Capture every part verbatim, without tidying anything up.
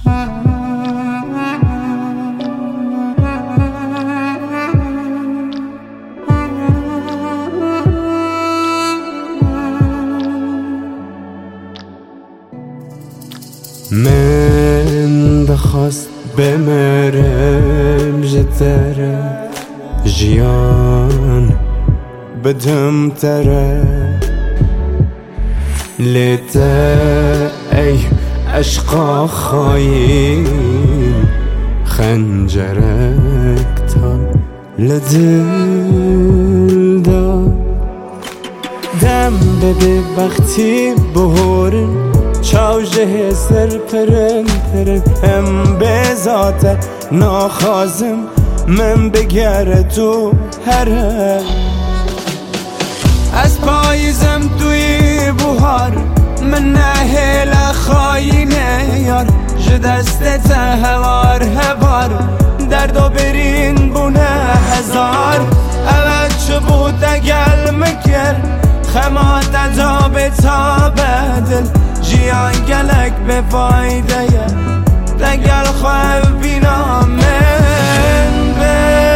من دخواست بمرم جتره جیان بدم تره لیته ای عشقا خاین خنجرک تا لدل دا دم بده وقتی بهورن چاوجه سر پرن پرن هم به ذات ناخازم من بگره تو هره از پاییزم توی بوهار من نهل خاینه یار جدستت هوار هوار درد و برین بونه هزار اول چه بود دگل مکر خمات عذاب تا بدل جیان گلک به فایده یه دگل خواه بینا من به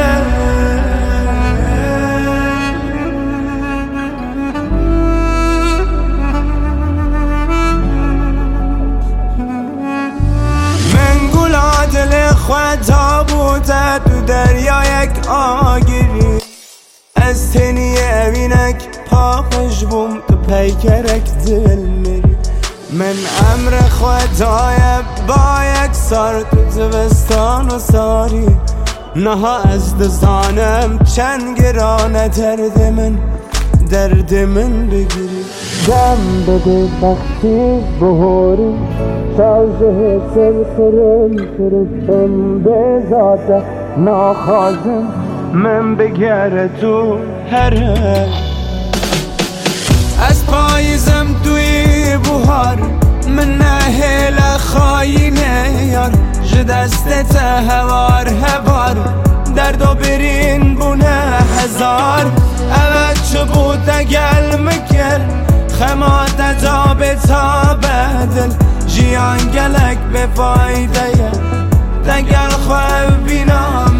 من گولا دل خواه تا بوده تو دریا یک آگیری از تنی اوینک پاخش بوم تو پیکرک دل میری من امر خدای با یک سار تو زوستان و ساری نها از دزانم چند گرانه درد من درد من بگیری دم بده وقتی بهوری تازه سر خرم خرم به ذات ناخازم من بگره تو هره از پاییزم توی بوهار من نهل خاینه یار جدستت هوار هوار درد و برین بونه هزار اول چه بود دگل مکر خمات عذاب تا بدل جیان گلک به فایده یه دگل خواه بینا